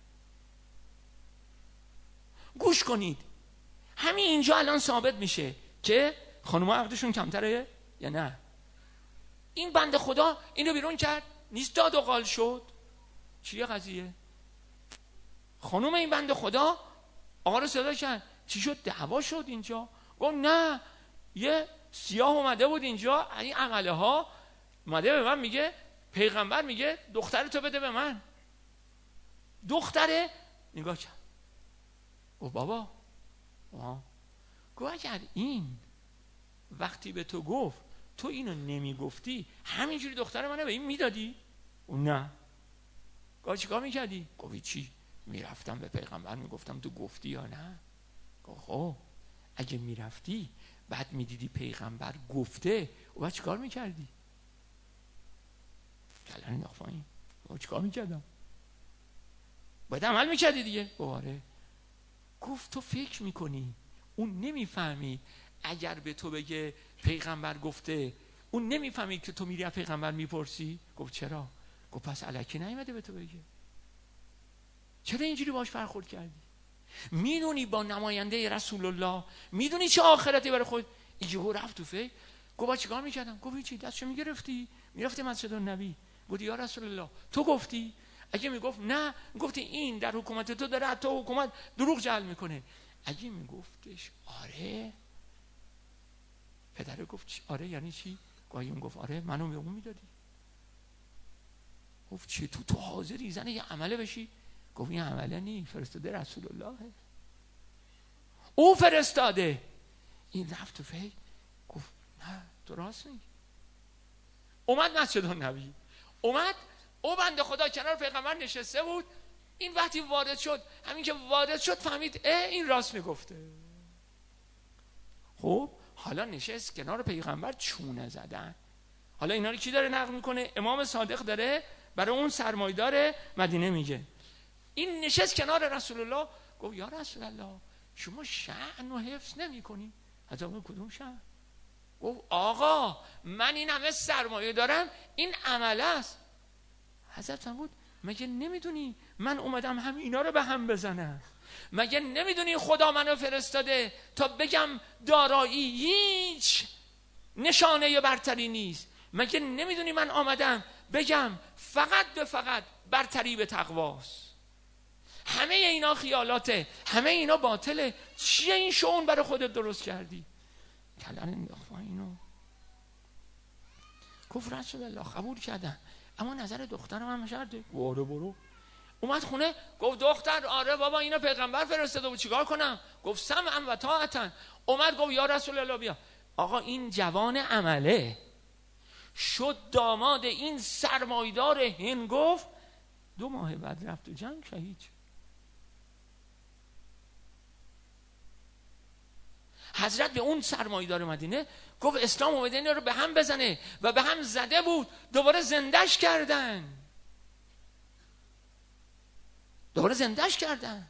گوش کنید، همین اینجا الان ثابت میشه که خانم‌ها عقدشون کمتره یا نه. این بنده خدا اینو بیرون کرد، نیست داد و قال شد. چیه قضیه؟ خانم این بنده خدا آقا رو صدا کرد، چی شد؟ دعوا شد اینجا. گفت نه یه سیاه اومده بود اینجا، این عمله ها اومده به من میگه پیغمبر میگه دخترتو بده به من. دختره نگاه کرد گفت بابا آه. گفت اگر این وقتی به تو گفت تو اینو نمیگفتی همینجوری دختر منو به این میدادی؟ او نه. گفت چیکار میکردی؟ گفت چی؟ میرفتم به پیغمبر میگفتم تو گفتی یا نه؟ گفت خب اگه میرفتی بعد میدیدی پیغمبر گفته و بعد چیکار میکردی؟ کلن انداخت پایین. گفت چیکار میکردم؟ باید عمل میکردی دیگه. گفت آره. گفت تو فکر میکنی اون نمیفهمی اگر به تو بگه پیغمبر گفته اون نمیفهمی که تو میری از پیغمبر میپرسی؟ گفت چرا؟ گفت پس الکی نیومده به تو بگه، چرا اینجوری باش برخورد کردی؟ میدونی با نماینده رسول الله میدونی چه آخرتی برای خود؟ اینجا رفت تو فکر. گفت با چیکار میکردم؟ گفت چی؟ دستشو میگرفتی میرفتی مسجد النبی گفت یا رسول الله تو گفتی؟ اگه میگفت نه، گفتی این در حکومت تو داره حتی حکومت دروغ جعل میکنه. اگه میگفتش آره، پدر گفت آره یعنی چی؟ گاهی گفت آره منو به اون میدادی. گفت چه تو تو حاضری زنه یه عمله بشی؟ گفت این عمله نی، فرستاده رسول الله، او فرستاده. این رفت تو فکر گفت نه تو راست میگی. اومد مسجد النبی، اومد او بنده خدا کنار پیغمبر نشسته بود. این وقتی وارد شد، همین که وارد شد فهمید اه این راست میگفته. خب حالا نشست کنار پیغمبر چونه زدن. حالا اینا رو کی داره نقل میکنه؟ امام صادق داره برای اون سرمایدار مدینه میگه. این نشست کنار رسول الله گفت یا رسول الله شما شأن و حفظ نمی کنی؟ حضرت کدوم شأن؟ گفت آقا من این همه سرمایه دارم، این عمله است. حضرت بود مگه نمیدونی من اومدم هم اینا رو به هم بزنم؟ مگه نمیدونی خدا منو فرستاده تا بگم دارایی هیچ نشانه برتری نیست؟ مگه نمیدونی من آمدم بگم فقط به فقط برتری به تقواست؟ همه اینا خیالاته، همه اینا باطله. چیه این شون برای خودت درست کردی؟ کلن انداخت اینو. گفت رسول الله قبول کردن، اما نظر دخترم هم شرطه. واره برو. اومد خونه گفت دختر آره بابا اینو پیغمبر فرستاده بود چیکار کنم؟ گفت سمعا و طاعتا. اومد گفت یا رسول الله بیا. آقا این جوان عمله شد داماد این سرمایدار هند. گفت دو ماه بعد رفت تو جنگ شهید. حضرت به اون سرمایدار مدینه گفت اسلام اومده اینا رو به هم بزنه و به هم زده بود، دوباره زندش کردن، دوباره زندش کردن.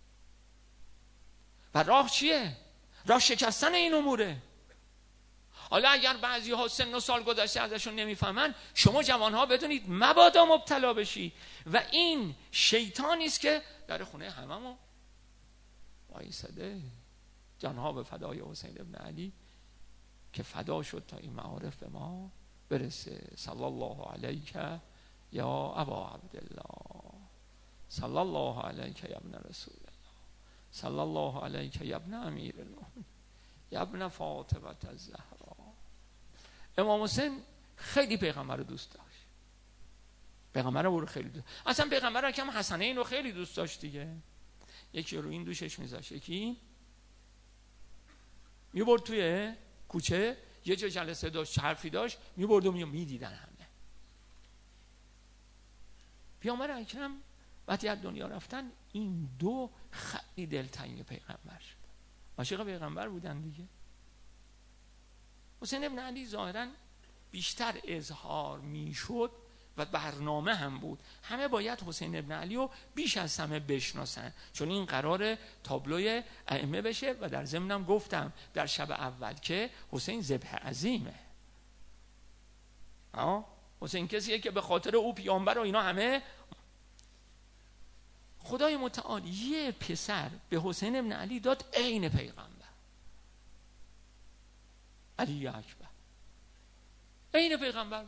و راه چیه؟ راه شکستن این اموره. حالا اگر بعضی ها سن و سال گذشته ازشون نمیفهمن، شما جوان ها بدونید مبادا مبتلا بشی. و این شیطانی است که در خونه هممون وایساده. جانها به فدای حسین ابن علی که فدا شد تا این معارف به ما برسه. صلی الله علیک یا ابا عبدالله، صلی الله علیک یا ابن رسول الله، صلی الله علیک یا ابن امیر المؤمنین، یا ابن فاطمه الزهرا. امام حسین خیلی پیغمبر رو دوست داشت. پیغمبر رو خیلی دوست. اصلا پیغمبر اکرم حسنین رو خیلی دوست داشت دیگه. یکی رو این دوشش میذاشت، یکی میبرد توی کوچه، یه جا جلسه داشت، حرفی داشت، میبرد و میدیدن همه. پیامبر اکرم وقتی از دنیا رفتن این دو خیلی دلتنگ پیغمبر شد، عاشق پیغمبر بودن دیگه. حسین ابن علی ظاهرا بیشتر اظهار میشد و برنامه هم بود، همه باید حسین ابن علی رو بیش از همه بشناسن، چون این قرار تابلوی ائمه بشه. و در ضمنم گفتم در شب اول که حسین ذبح عظیمه. آه حسین کسیه که به خاطر او پیامبر و اینا همه. خدای متعال یه پسر به حسین ابن علی داد عین پیغمبر، علی اکبر، عین پیغمبر.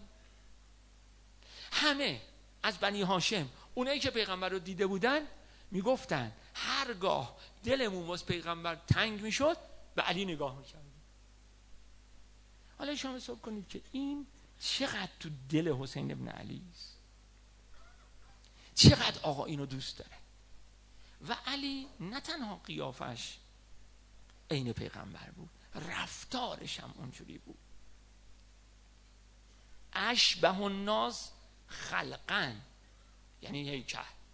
همه از بنی هاشم اونایی که پیغمبر رو دیده بودن میگفتن هرگاه دلمون واسه پیغمبر تنگ میشد به علی نگاه میکردیم. حالا شما حساب کنید که این چقدر تو دل حسین ابن علی است، چقدر آقا اینو دوست داره. و علی نه تنها قیافش عین پیغمبر بود، رفتارش هم اونجوری بود. اشبه الناس خلقن یعنی هیکل،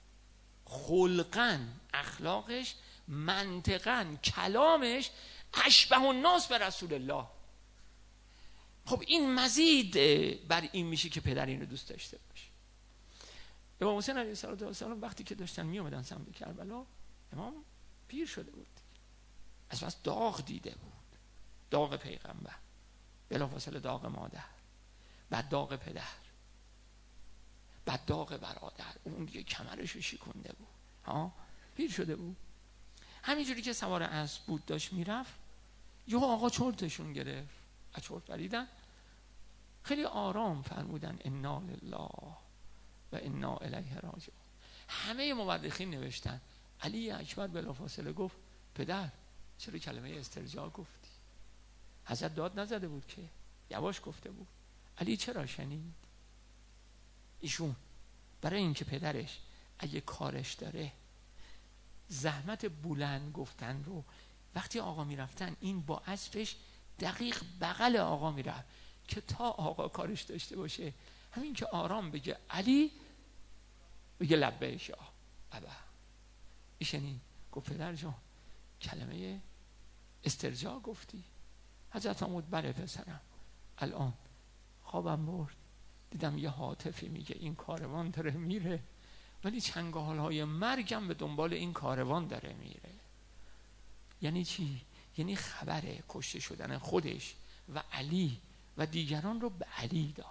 خلقن اخلاقش، منطقن کلامش اشبه الناس به رسول الله. خب این مزید بر این میشه که پدر اینو دوست داشته باشه. امام حسین علیه السلام وقتی که داشتن می اومدن سمت کربلا، امام پیر شده بود، از بس داغ دیده بود، داغ پیغمبر، بلافاصله داغ مادر، بعد داغ پدر، بعد داغ برادر، اون دیگه کمرشو شکونده بود، ها پیر شده بود. همینجوری که سوار اسب بود داشت میرفت، یه آقا چرتشون گرفت، از چرت پریدن، خیلی آرام فرمودن انا لله و انا الیه راجعون. همه مورخین نوشتن علی اکبر بلافاصله گفت پدر چرا کلمه استرجاع گفتی؟ حضرت داد نزده بود که، یواش گفته بود. علی چرا شنید؟ ایشون برای اینکه پدرش اگه کارش داره زحمت بلند گفتن رو، وقتی آقا میرفتن این با اسبش دقیق بغل آقا میرفت که تا آقا کارش داشته باشه همین که آرام بگه علی بگه لبیک یا ابا. ایشنی گفت پدر جان کلمه استرجاع گفتی؟ حضرت فرمود بله پسرم، الان خوابم برد دیدم یه هاتفی میگه این کاروان داره میره، ولی چنگالهای مرگم به دنبال این کاروان داره میره. یعنی چی؟ یعنی خبر کشته شدن خودش و علی و دیگران رو به علی داد.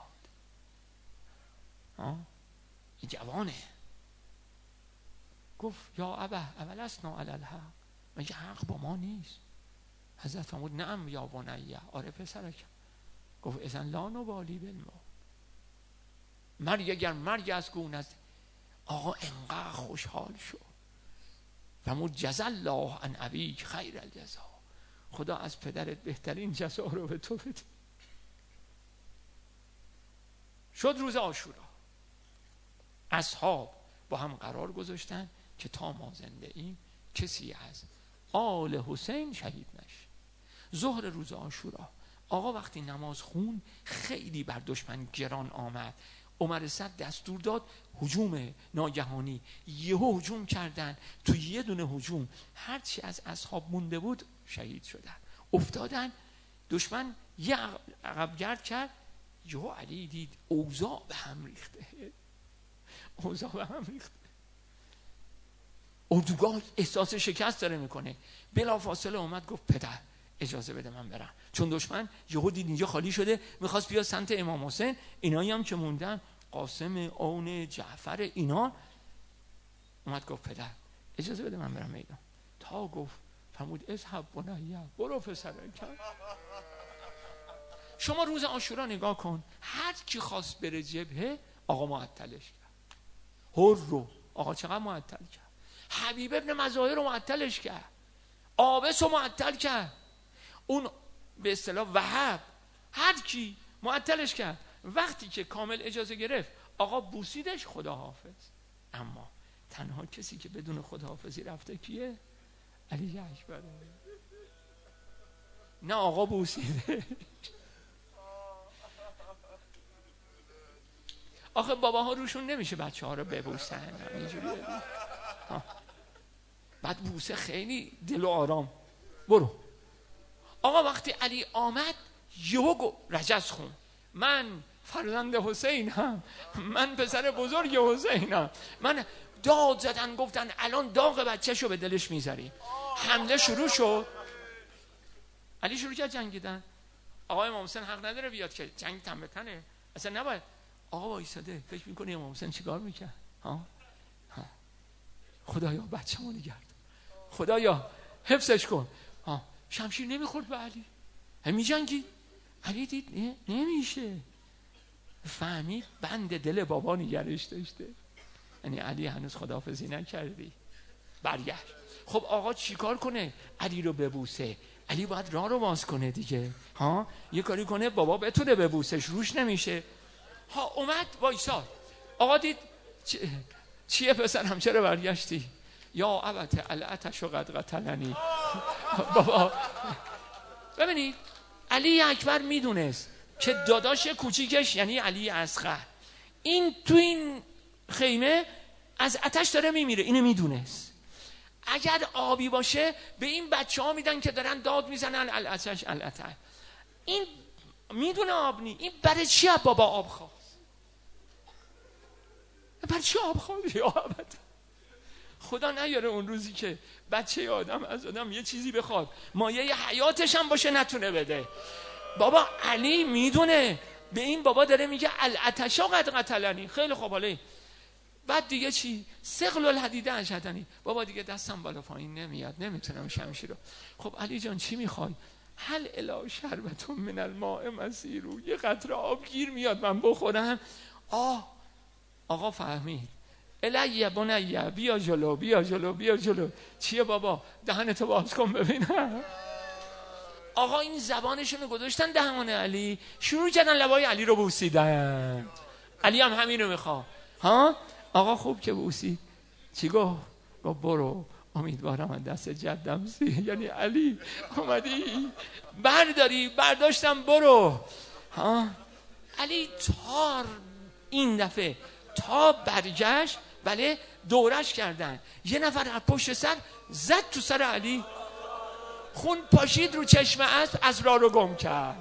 ها این جوانه. گفت یا ابا اولسنا علی الحق، مگه حق با ما نیست؟ حضرت فرمود نعم یا بنیه، آره پسرک. گفت اذن لا نبالی بالموت، مرگ اگر مرگ از گونه است. آقا انقدر خوشحال شد، فرمود جزا الله عن ابیک خیر الجزا، خدا از پدرت بهترین جزا رو به تو بده. شد روز عاشورا، اصحاب با هم قرار گذاشتن که تا ما زنده ایم کسی از آل حسین شهید نشه. ظهر روز عاشورا آقا وقتی نماز خون خیلی بر دشمن گران آمد. عمر صد دستور داد هجوم ناگهانی، یهو هجوم کردن. تو یه دونه هجوم هرچی از اصحاب مونده بود شهید شدن، افتادن. دشمن یه عقب گرد کرد، یهو علی دید اوضاع به هم ریخته، اوضاع به هم ریخته، اردوگاه احساس شکست داره میکنه. بلا فاصله اومد گفت پدر اجازه بده من برم، چون دشمن یهو دید اینجا خالی شده میخواست بیاد سمت امام حسین. اینایی هم که موندن قاسم، اون، جعفر، اینا، اومد گفت پدر اجازه بده من برم میدان. تا گفت فرمود اذهب بنیه، برو پسرم. شما روز عاشورا نگاه کن، هر کی خواست بره جبهه آقا معطلش کرد. هر رو آقا چقدر معطل کرد، حبیب ابن مظاهر رو معطلش کرد، عابس رو معطل کرد، اون به اصطلاح وهب، هر کی معطلش کرد. وقتی که کامل اجازه گرفت آقا بوسیدش، خدا حافظ. اما تنها کسی که بدون خداحافظی رفته کیه؟ علی اکبر. نه آقا بوسیده. آخه باباها روشون نمیشه بچه ها رو ببوسن اینجوری. بعد بوسه خیلی دل و آرام. برو. آقا وقتی علی آمد یهو گفت رجز خون، من فرزند حسینم، من پسر بزرگ حسینم. من داد زدن، گفتن الان داغ بچه‌شو به دلش میذاریم. حمله شروع شد، علی شروع کرد جنگیدن. آقا امام حسین حق نداره بیاد که جنگ تن به تنه، اصلا نباید. آقا وایساده فکر میکنه امام حسین چیکار میکرد؟ ها ها خدایا بچه‌مو نگرد، خدایا حفظش کن. ها شمشیر نمیخورد به علی، هم میجنگید. علی دید نه نمیشه، فهمید بند دل بابا نگرش داشته. یعنی علی هنوز خداحافظی نکردی، برگشت. خب آقا چیکار کنه؟ علی رو ببوسه. علی باید راه رو باز کنه دیگه، ها یه کاری کنه بابا بتونه ببوسش، روش نمیشه. ها اومد وایساد. آقا دید چ... چیه پسرم چرا برگشتی؟ یا ابت العتش و قد قتلنی. بابا ببینید علی اکبر میدونست که داداش کوچیکش یعنی علی اصغر این تو این خیمه از آتش داره میمیره، اینو میدونست. اگر آبی باشه به این بچه ها میدن که دارن داد میزنن الاتش الاتش. این میدونه آب نی، این برای چی بابا آب خواست؟ برای چی آب خواست؟ یا ابد خدا نیاره اون روزی که بچه آدم از آدم یه چیزی بخواد مایه حیاتش هم باشه نتونه بده. بابا علی میدونه به این بابا داره میگه الاتشا قد قتلنی. خیلی خوب، حالا بعد دیگه چی؟ ثقل الحدیده اشهدنی. بابا دیگه دستم بالا پایین نمیاد، نمیتونم شمشیر رو. خب علی جان چی میخوای؟ هل الا شربت من الماء مسیرو، یه قطره آب گیر میاد من بخورم. آه آقا فهمید. الیه بنیه بیا جلو بیا جلو بیا جلو. چیه بابا؟ دهنتو باز کن ببینم. آقا این زبانشونو گذاشتن دهان علی، شروع کردن لبای علی رو بوسیدن. علی هم همین رو میخواد. ها آقا خوب که بوسید. چی گفت؟ گفت برو امیدوارم از دست جدم سی، یعنی علی اومدی برداری. برداشتم برو. ها علی تار این دفعه تا برگشت، بله دورش کردن، یه نفر از پشت سر زد تو سر علی، خون پاشید رو چشم اسب، از راه رو گم کرد.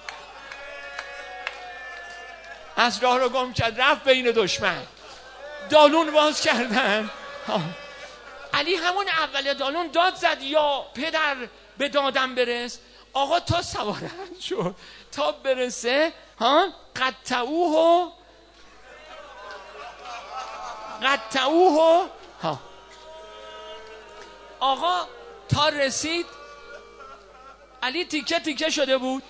از راه رو گم کرد، رفت بین دشمن. دالون باز کردن. علی همون اول دالون داد زد یا پدر به دادم برس. آقا تا سوارن شد تا برسه ها قطعوه قطعوه ها. آقا تا رسید علی تیکه تیکه شده بود.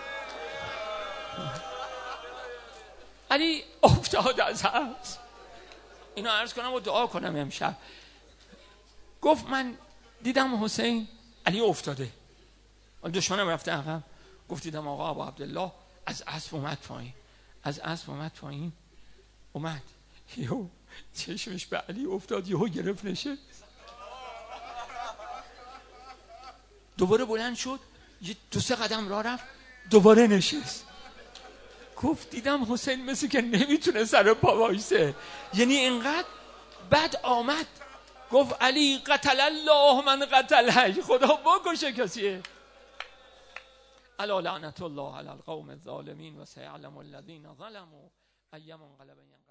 علی افتاد از هست. اینو عرض کنم و دعا کنم امشب. گفت من دیدم حسین، علی افتاده، دشمنم رفته عقب. گفت دیدم آقا ابو عبدالله از اسب اومد پایین، از اسب اومد پایین، اومد یهو چشمش به علی افتاد، یهو گرفت نشه. دوباره بلند شد، یه دو سه قدم راه رفت، دوباره نشست. گفت دیدم حسین مثل که نمیتونه سر پا وایسه، یعنی اینقدر بعد آمد. گفت علی قتل الله من قتلش، خدا بکشه کسیه. الا لعنت الله علی القوم الظالمین و سیعلم الذین ظلموا ای منقلب